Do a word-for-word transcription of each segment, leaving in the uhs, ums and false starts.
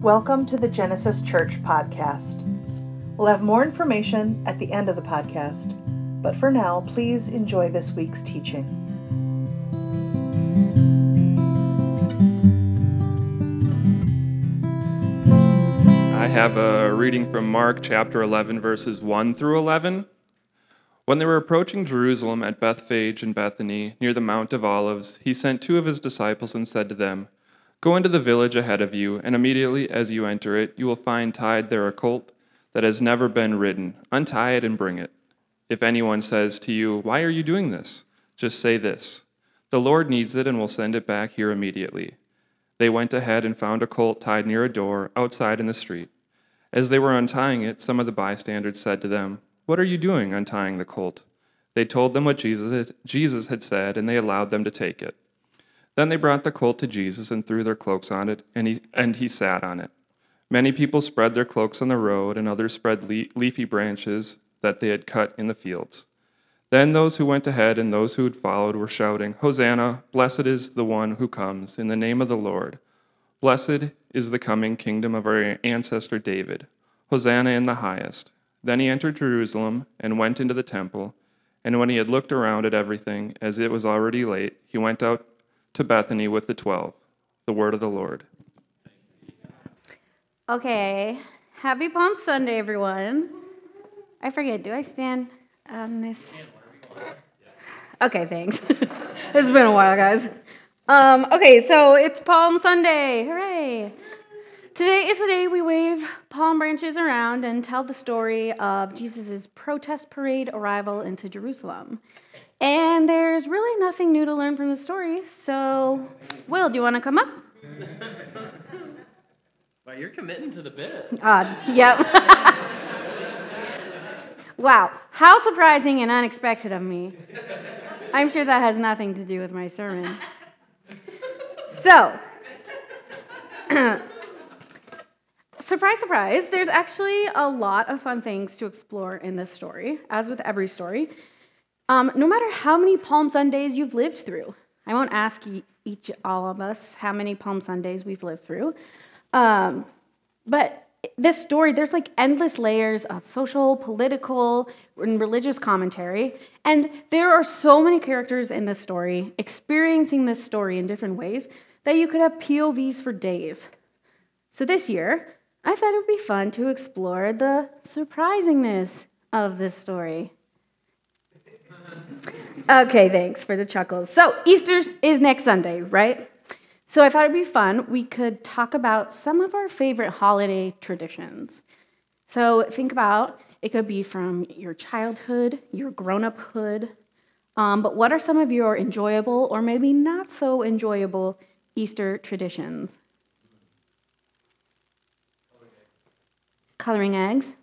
Welcome to the Genesis Church podcast. We'll have more information at the end of the podcast, but for now, please enjoy this week's teaching. I have a reading from Mark chapter eleven, verses one through eleven. When they were approaching Jerusalem at Bethphage and Bethany, near the Mount of Olives, he sent two of his disciples and said to them, "Go into the village ahead of you, and immediately as you enter it, you will find tied there a colt that has never been ridden. Untie it and bring it. If anyone says to you, 'Why are you doing this?' just say this, 'The Lord needs it and will send it back here immediately.'" They went ahead and found a colt tied near a door outside in the street. As they were untying it, some of the bystanders said to them, "What are you doing untying the colt?" They told them what Jesus Jesus had said, and they allowed them to take it. Then they brought the colt to Jesus and threw their cloaks on it, and he, and he sat on it. Many people spread their cloaks on the road, and others spread le- leafy branches that they had cut in the fields. Then those who went ahead and those who had followed were shouting, "Hosanna, blessed is the one who comes in the name of the Lord. Blessed is the coming kingdom of our ancestor David. Hosanna in the highest." Then he entered Jerusalem and went into the temple, and when he had looked around at everything, as it was already late, he went out to Bethany with the twelve. The word of the Lord. Okay, happy Palm Sunday, everyone. I forget, do I stand on this? Okay, thanks. It's been a while, guys. Um, okay, so it's Palm Sunday. Hooray! Today is the day we wave palm branches around and tell the story of Jesus' protest parade arrival into Jerusalem. And there's really nothing new to learn from the story, so Will, do you want to come up? Wow, you're committing to the bit. Odd, yep. Wow, how surprising and unexpected of me. I'm sure that has nothing to do with my sermon. So, surprise, surprise, there's actually a lot of fun things to explore in this story, as with every story. Um, no matter how many Palm Sundays you've lived through, I won't ask each, all of us how many Palm Sundays we've lived through, um, but this story, there's like endless layers of social, political, and religious commentary, and there are so many characters in this story experiencing this story in different ways that you could have P O Vs for days. So this year, I thought it would be fun to explore the surprisingness of this story. Okay, thanks for the chuckles. So Easter is next Sunday, right? So I thought it'd be fun. We could talk about some of our favorite holiday traditions. So think about, it could be from your childhood, your grown-uphood, um, but what are some of your enjoyable or maybe not so enjoyable Easter traditions? Coloring eggs?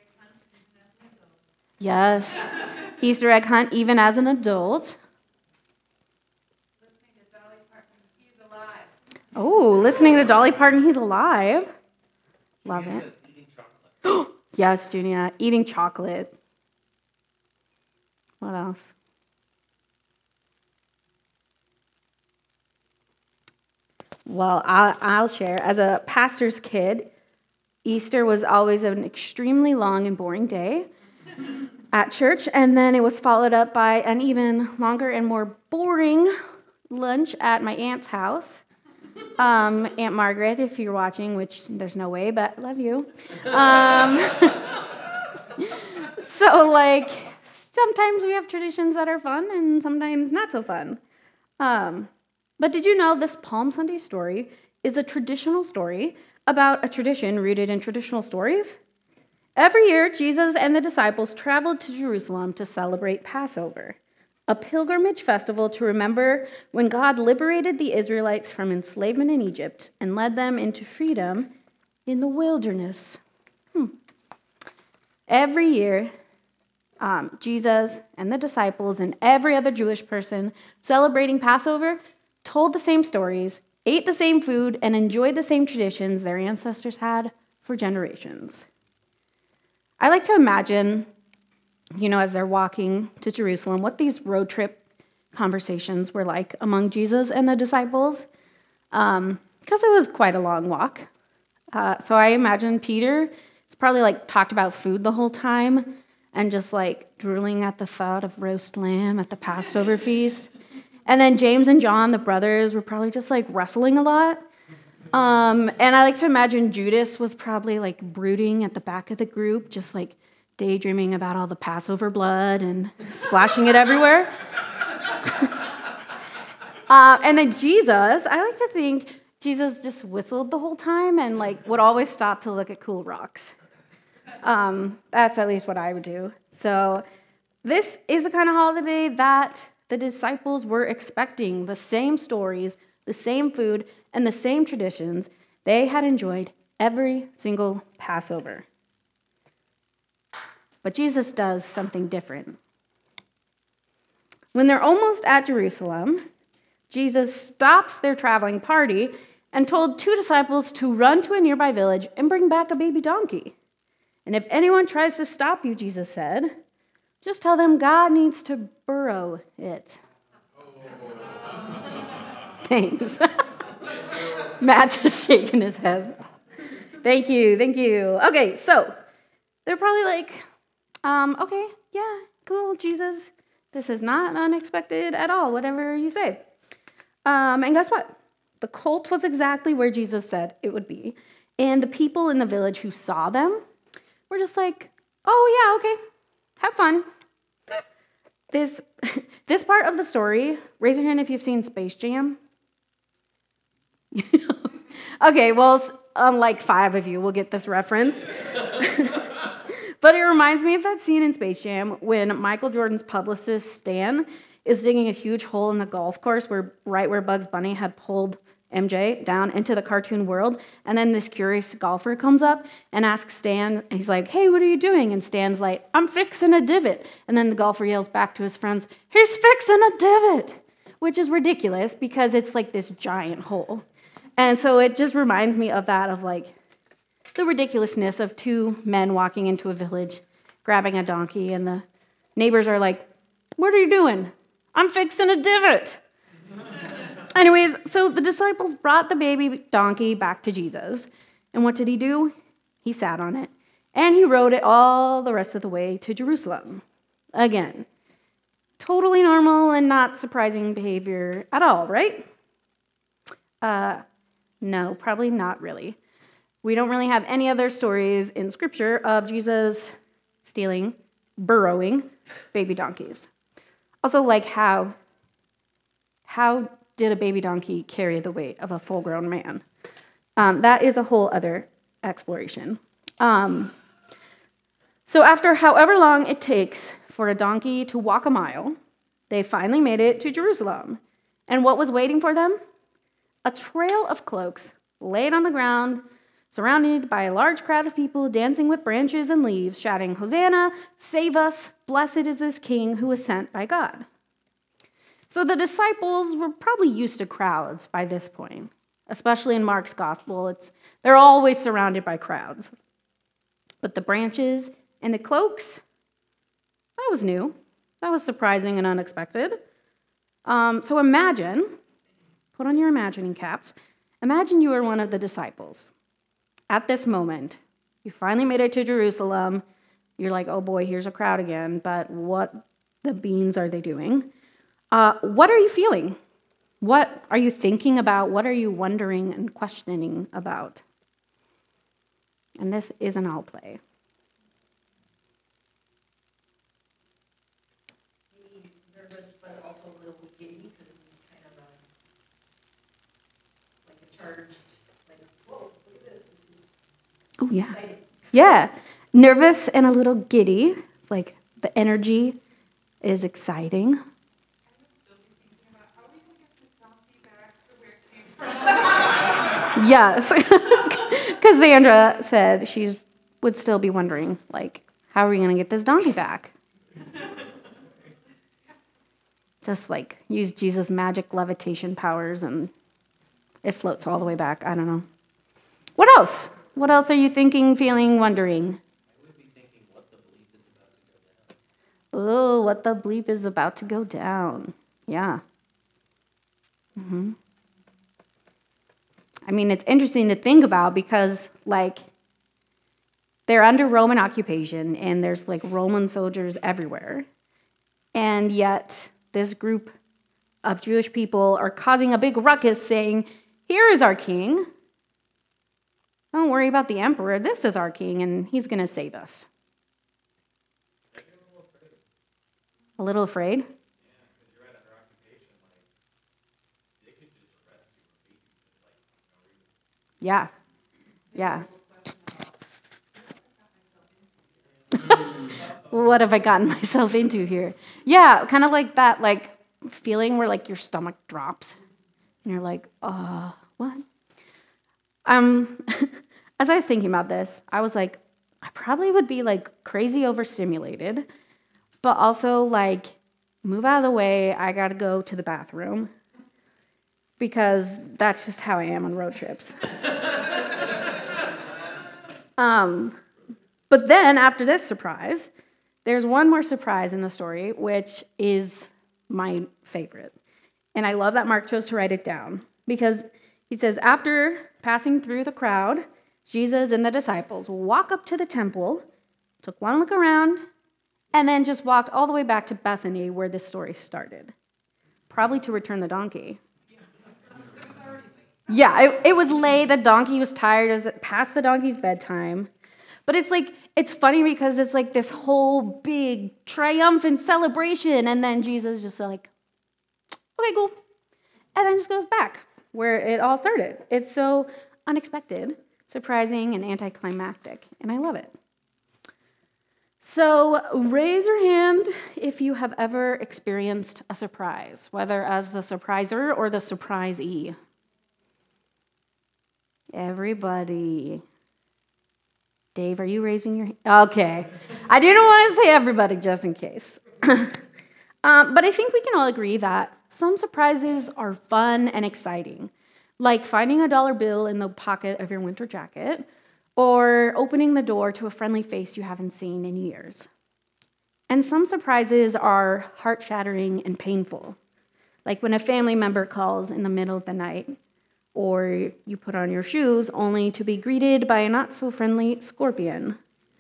Yes. Easter egg hunt even as an adult. Listening to Dolly Parton, He's Alive. Oh, listening to Dolly Parton, He's Alive. Love Junia it. says eating chocolate. Yes, Junia, eating chocolate. What else? Well, I'll, I'll share. As a pastor's kid, Easter was always an extremely long and boring day at church, and then it was followed up by an even longer and more boring lunch at my aunt's house. Um, Aunt Margaret, if you're watching, which there's no way, but love you. Um, so, like, sometimes we have traditions that are fun, and sometimes not so fun. Um, but did you know this Palm Sunday story is a traditional story about a tradition rooted in traditional stories? Every year, Jesus and the disciples traveled to Jerusalem to celebrate Passover, a pilgrimage festival to remember when God liberated the Israelites from enslavement in Egypt and led them into freedom in the wilderness. Hmm. Every year, um, Jesus and the disciples and every other Jewish person celebrating Passover told the same stories, ate the same food, and enjoyed the same traditions their ancestors had for generations. I like to imagine, you know, as they're walking to Jerusalem, what these road trip conversations were like among Jesus and the disciples, because um, it was quite a long walk. Uh, so I imagine Peter is probably like talked about food the whole time and just like drooling at the thought of roast lamb at the Passover feast. And then James and John, the brothers, were probably just like wrestling a lot. Um, and I like to imagine Judas was probably like brooding at the back of the group, just like daydreaming about all the Passover blood and splashing it everywhere. uh, and then Jesus, I like to think Jesus just whistled the whole time and like would always stop to look at cool rocks. Um, that's at least what I would do. So this is the kind of holiday that the disciples were expecting. The same stories, the same food, and the same traditions they had enjoyed every single Passover. But Jesus does something different. When they're almost at Jerusalem, Jesus stops their traveling party and told two disciples to run to a nearby village and bring back a baby donkey. And if anyone tries to stop you, Jesus said, just tell them God needs to burrow it. Thanks. Matt's just shaking his head. Thank you, thank you. Okay, so they're probably like, um, okay, yeah, cool, Jesus. This is not unexpected at all, whatever you say. Um, and guess what? The colt was exactly where Jesus said it would be. And the people in the village who saw them were just like, oh, yeah, okay, have fun. This, this part of the story, raise your hand if you've seen Space Jam. Okay, well, um, like five of you will get this reference. But it reminds me of that scene in Space Jam when Michael Jordan's publicist, Stan, is digging a huge hole in the golf course where right where Bugs Bunny had pulled M J down into the cartoon world. And then this curious golfer comes up and asks Stan, he's like, hey, what are you doing? And Stan's like, I'm fixing a divot. And then the golfer yells back to his friends, he's fixing a divot, which is ridiculous because it's like this giant hole. And so it just reminds me of that, of like the ridiculousness of two men walking into a village, grabbing a donkey, and the neighbors are like, what are you doing? I'm fixing a divot. Anyways, so the disciples brought the baby donkey back to Jesus. And what did he do? He sat on it. And he rode it all the rest of the way to Jerusalem. Again, totally normal and not surprising behavior at all, right? Uh, no, probably not really. We don't really have any other stories in Scripture of Jesus stealing, burrowing baby donkeys. Also, like how, how did a baby donkey carry the weight of a full-grown man? Um, that is a whole other exploration. Um, so after however long it takes for a donkey to walk a mile, they finally made it to Jerusalem. And what was waiting for them? A trail of cloaks laid on the ground, surrounded by a large crowd of people dancing with branches and leaves, shouting, Hosanna, save us, blessed is this king who was sent by God. So the disciples were probably used to crowds by this point, especially in Mark's gospel. It's, they're always surrounded by crowds. But the branches and the cloaks, that was new. That was surprising and unexpected. Um, so imagine, put on your imagining caps, imagine you are one of the disciples. At this moment, you finally made it to Jerusalem. You're like, oh boy, here's a crowd again, but what the beans are they doing? Uh, what are you feeling? What are you thinking about? What are you wondering and questioning about? And this isn't all play. Maybe nervous, but also a little giddy because he's kind of a, like a charged, like, whoa, look at this. This is Oh, yeah. exciting. Yeah. Nervous and a little giddy. Like the energy is exciting. Yes. Because Sandra said she would still be wondering, like, how are we going to get this donkey back? Just like use Jesus' magic levitation powers and it floats all the way back. I don't know. What else? What else are you thinking, feeling, wondering? I would be thinking what the bleep is about to go down. Oh, what the bleep is about to go down. Yeah. Mm-hmm. I mean, it's interesting to think about because, like, they're under Roman occupation and there's, like, Roman soldiers everywhere. And yet, this group of Jewish people are causing a big ruckus saying, here is our king. Don't worry about the emperor. This is our king, and he's going to save us. A little afraid? Yeah. Yeah. What have I gotten myself into here? Yeah, kind of like that, like, feeling where, like, your stomach drops. And you're like, uh, what? Um, as I was thinking about this, I was like, I probably would be, like, crazy overstimulated, but also, like, move out of the way, I gotta go to the bathroom, because that's just how I am on road trips. um, but then, after this surprise, there's one more surprise in the story, which is my favorite. And I love that Mark chose to write it down, because he says, after passing through the crowd, Jesus and the disciples walk up to the temple, took one look around, and then just walked all the way back to Bethany, where this story started. Probably to return the donkey. Yeah, it, it was late. The donkey was tired. It was past the donkey's bedtime. But it's like, it's funny because it's like this whole big triumphant celebration, and then Jesus just like, okay, cool. And then just goes back where it all started. It's so unexpected, surprising, and anticlimactic, and I love it. So raise your hand if you have ever experienced a surprise, whether as the surpriser or the surprisee. Everybody. Dave, are you raising your hand? Okay. I didn't want to say everybody just in case. um, but I think we can all agree that some surprises are fun and exciting, like finding a dollar bill in the pocket of your winter jacket or opening the door to a friendly face you haven't seen in years. And some surprises are heart-shattering and painful, like when a family member calls in the middle of the night, or you put on your shoes only to be greeted by a not-so-friendly scorpion.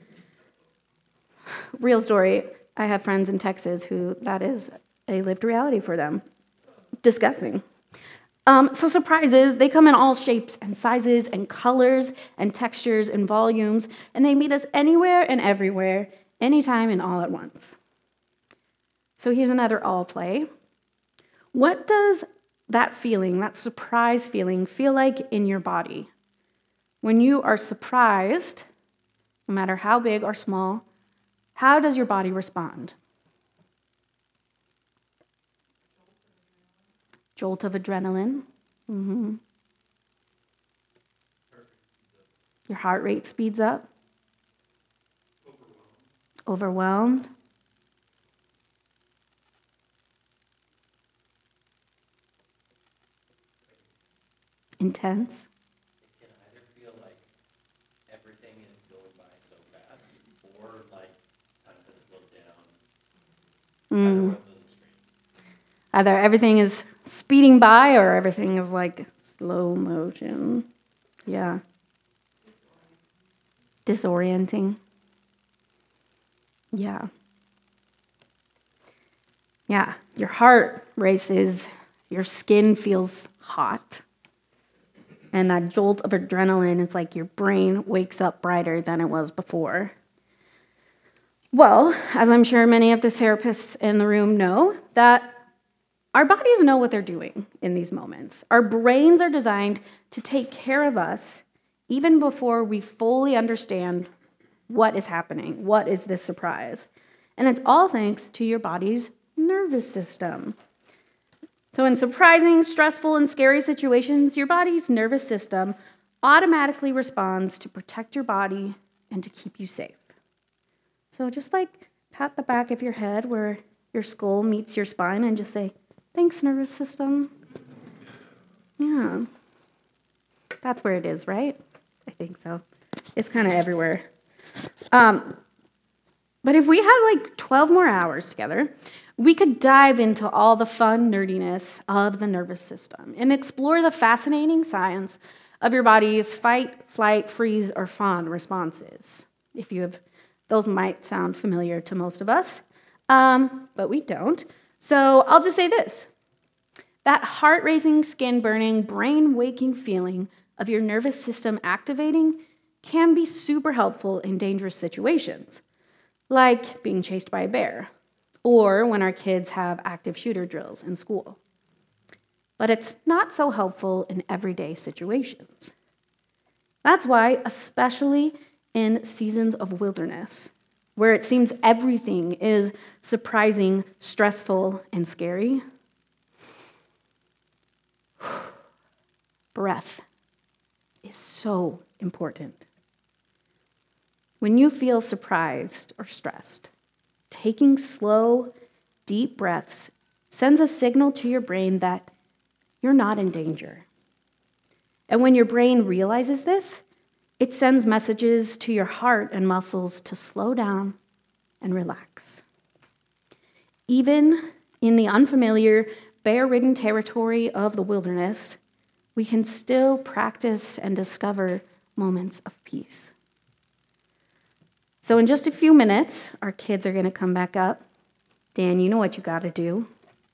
Real story, I have friends in Texas who that is a lived reality for them. Disgusting. Um, so surprises, they come in all shapes and sizes and colors and textures and volumes, and they meet us anywhere and everywhere, anytime and all at once. So here's another all play. What does that feeling, that surprise feeling, feel like in your body? When you are surprised, no matter how big or small, how does your body respond? Jolt of adrenaline. Mm-hmm. Your heart rate speeds up. Overwhelmed. Overwhelmed. Intense. It can either feel like everything is going by so fast, or like time to slow down. Mm. Either one of those extremes. Either everything is speeding by or everything is like slow motion. Yeah. Disorienting. Yeah. Yeah. Your heart races, your skin feels hot. And that jolt of adrenaline is like your brain wakes up brighter than it was before. Well, as I'm sure many of the therapists in the room know, that our bodies know what they're doing in these moments. Our brains are designed to take care of us even before we fully understand what is happening, what is this surprise. And it's all thanks to your body's nervous system. So in surprising, stressful, and scary situations, your body's nervous system automatically responds to protect your body and to keep you safe. So just like pat the back of your head where your skull meets your spine and just say, thanks, nervous system. Yeah. That's where it is, right? I think so. It's kind of everywhere. Um, but if we had like twelve more hours together, we could dive into all the fun nerdiness of the nervous system and explore the fascinating science of your body's fight, flight, freeze, or fawn responses. If you have, those might sound familiar to most of us, um, but we don't. So I'll just say this. That heart-raising, skin-burning, brain-waking feeling of your nervous system activating can be super helpful in dangerous situations, like being chased by a bear, or when our kids have active shooter drills in school. But it's not so helpful in everyday situations. That's why, especially in seasons of wilderness, where it seems everything is surprising, stressful, and scary, breath is so important. When you feel surprised or stressed, taking slow, deep breaths sends a signal to your brain that you're not in danger. And when your brain realizes this, it sends messages to your heart and muscles to slow down and relax. Even in the unfamiliar, bear-ridden territory of the wilderness, we can still practice and discover moments of peace. So in just a few minutes, our kids are going to come back up. Dan, you know what you got to do.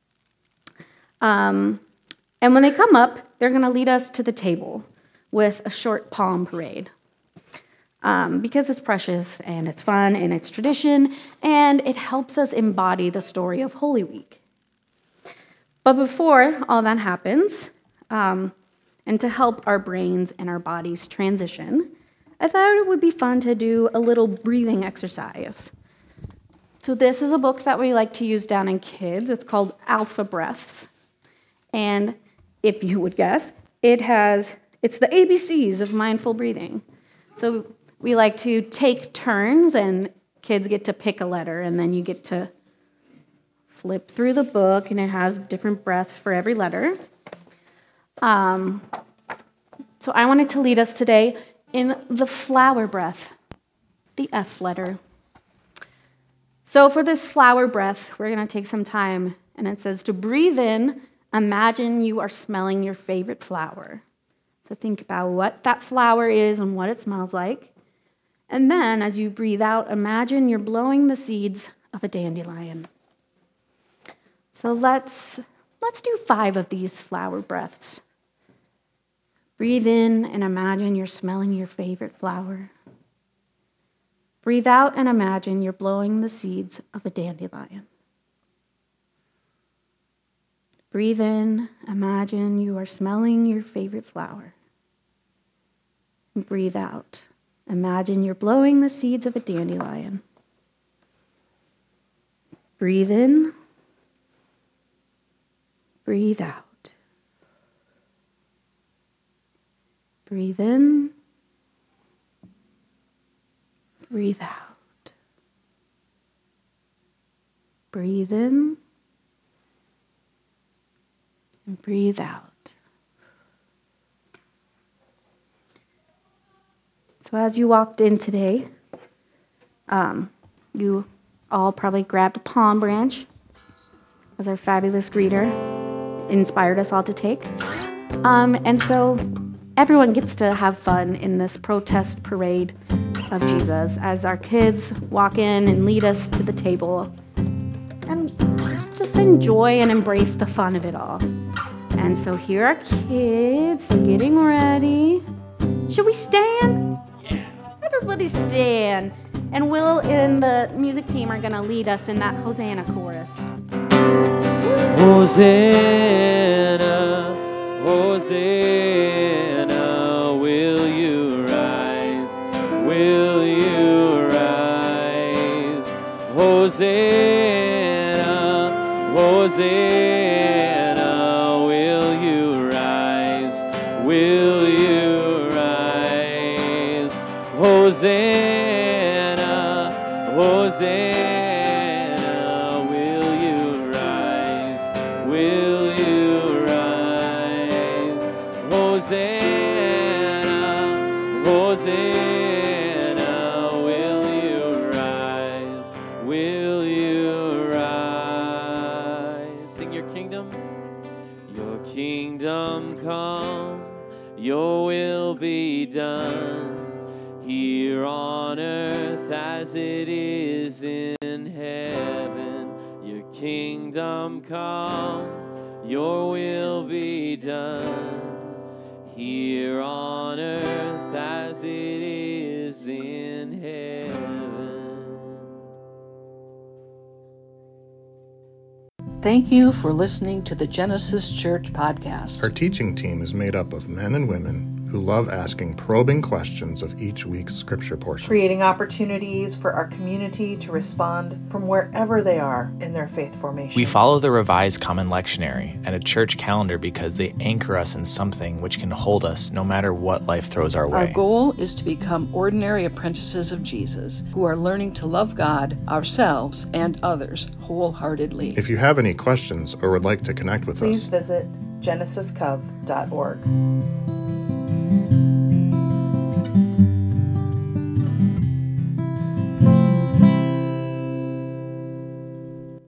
Um, and when they come up, they're going to lead us to the table with a short palm parade. Um, because it's precious, and it's fun, and it's tradition, and it helps us embody the story of Holy Week. But before all that happens, um, and to help our brains and our bodies transition, I thought it would be fun to do a little breathing exercise. So this is a book that we like to use down in kids. It's called Alpha Breaths. And if you would guess, it has, it's the A B Cs of mindful breathing. So we like to take turns, and kids get to pick a letter, and then you get to flip through the book, and it has different breaths for every letter. Um, so I wanted to lead us today in the flower breath, the F letter. So for this flower breath, we're going to take some time, and it says to breathe in, imagine you are smelling your favorite flower. So think about what that flower is and what it smells like. And then as you breathe out, imagine you're blowing the seeds of a dandelion. So let's, let's do five of these flower breaths. Breathe in and imagine you're smelling your favorite flower. Breathe out and imagine you're blowing the seeds of a dandelion. Breathe in, imagine you are smelling your favorite flower. And breathe out, imagine you're blowing the seeds of a dandelion. Breathe in, breathe out. Breathe in, breathe out. Breathe in, and breathe out. So as you walked in today, um, you all probably grabbed a palm branch, as our fabulous greeter inspired us all to take. Um, and so everyone gets to have fun in this protest parade of Jesus as our kids walk in and lead us to the table and just enjoy and embrace the fun of it all. And so here are kids, they're getting ready. Should we stand? Yeah. Everybody stand. And Will and the music team are gonna lead us in that Hosanna chorus. Hosanna, Hosanna, will you rise? Will you rise? Hosanna, Hosanna, will you rise? Will you rise? Hosanna, Hosanna, will you rise? Will you rise? Hosanna, Hosanna, will you rise? Will you rise? Sing your kingdom. Your kingdom come, your will done here on earth as it is in heaven. Your kingdom come, your will be done here on earth as it is in heaven. Thank you for listening to the Genesis Church podcast. Our teaching team is made up of men and women who love asking probing questions of each week's scripture portion, creating opportunities for our community to respond from wherever they are in their faith formation. We follow the Revised Common Lectionary and a church calendar because they anchor us in something which can hold us no matter what life throws our way. Our goal is to become ordinary apprentices of Jesus who are learning to love God, ourselves, and others wholeheartedly. If you have any questions or would like to connect with please us, visit genesis cov dot org.